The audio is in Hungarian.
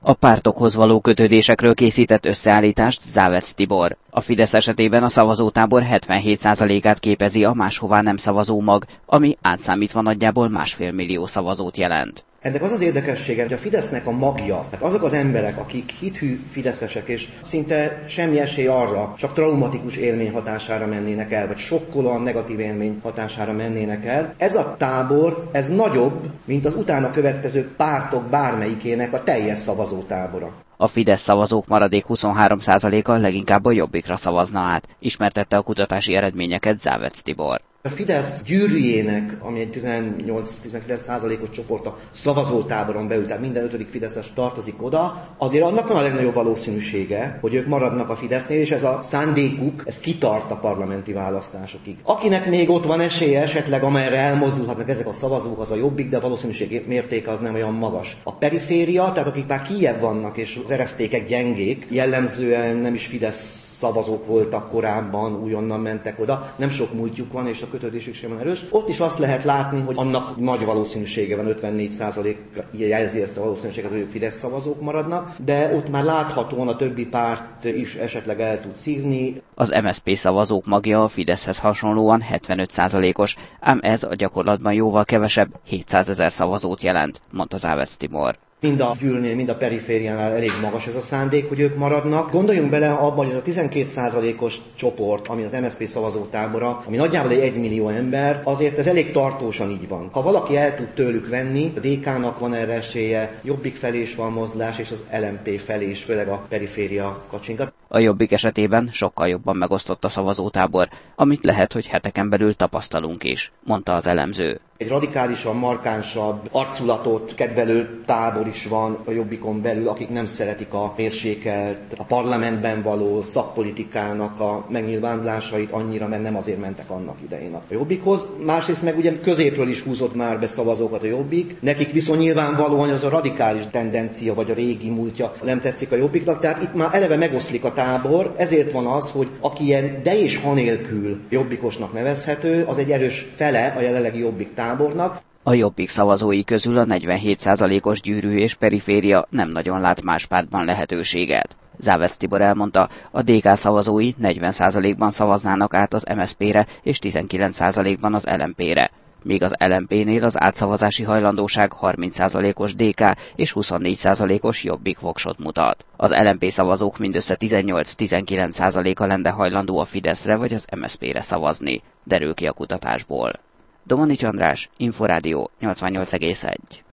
A pártokhoz való kötődésekről készített összeállítást Závec Tibor. A Fidesz esetében a szavazótábor 77%-át képezi a máshová nem szavazó mag, ami átszámítva nagyjából 1,5 millió szavazót jelent. Ennek az az érdekessége, hogy a Fidesznek a magja, tehát azok az emberek, akik hithű fideszesek, és szinte semmi esély arra, csak traumatikus élmény hatására mennének el, vagy sokkolóan negatív élmény hatására mennének el. Ez a tábor, ez nagyobb, mint az utána következő pártok bármelyikének a teljes szavazótábora. A Fidesz szavazók maradék 23%-a leginkább a Jobbikra szavazna át, ismertette a kutatási eredményeket Závec Tibor. A Fidesz gyűrűjének, ami egy 18-19%-os csoport a szavazótáboron belül, tehát minden 5. fideszes tartozik oda, azért annak van a legnagyobb valószínűsége, hogy ők maradnak a Fidesznél, és ez a szándékuk, ez kitart a parlamenti választásokig. Akinek még ott van esélye esetleg, amerre elmozdulhatnak ezek a szavazók, az a Jobbik, de a valószínűség mértéke az nem olyan magas. A periféria, tehát akik már kijebb vannak, és az eresztékek gyengék, jellemzően nem is Fidesz szavazók voltak korábban, újonnan mentek oda, nem sok múltjuk van, és a kötődésük sem van erős. Ott is azt lehet látni, hogy annak nagy valószínűsége van, 54% jelzi ezt a valószínűséget, hogy Fidesz szavazók maradnak, de ott már láthatóan a többi párt is esetleg el tud szívni. Az MSZP szavazók magja a Fideszhez hasonlóan 75%-os, ám ez a gyakorlatban jóval kevesebb, 700 000 szavazót jelent, mondta Závec Tibor. Mind a gyűrűnél, mind a perifériánál elég magas ez a szándék, hogy ők maradnak. Gondoljunk bele abba, hogy ez a 12%-os csoport, ami az MSZP szavazótábora, ami nagyjából egy 1 millió ember, azért ez elég tartósan így van. Ha valaki el tud tőlük venni, a DK-nak van erre esélye, Jobbik felé is van mozdulás, és az LMP felé is, főleg a periféria kacsingat. A Jobbik esetében sokkal jobban megosztott a szavazótábor, amit lehet, hogy heteken belül tapasztalunk is, mondta az elemző. Egy radikálisan markánsabb arculatot kedvelő tábor is van a Jobbikon belül, akik nem szeretik a mérsékelt, a parlamentben való szakpolitikának a megnyilvánulásait annyira, mert nem azért mentek annak idején a Jobbikhoz. Másrészt meg ugye középről is húzott már be szavazókat a Jobbik, nekik viszont nyilvánvalóan az a radikális tendencia, vagy a régi múltja nem tetszik a Jobbiknak, tehát itt már eleve megoszlik a tábor, ezért van az, hogy aki ilyen de és ha nélkül jobbikosnak nevezhető, az egy erős fele a jelenlegi Jobbik tábornak. A Jobbik szavazói közül a 47%-os gyűrű és periféria nem nagyon lát más pártban lehetőséget. Závec Tibor elmondta, a DK szavazói 40%-ban szavaznának át az MSZP-re és 19%-ban az LMP-re. Míg az LMP-nél az átszavazási hajlandóság 30%-os DK és 24%-os Jobbik voksot mutat. Az LMP szavazók mindössze 18-19%-a lenne hajlandó a Fideszre vagy az MSZP-re szavazni, derül ki a kutatásból. Domanics András, Inforádió 88,1.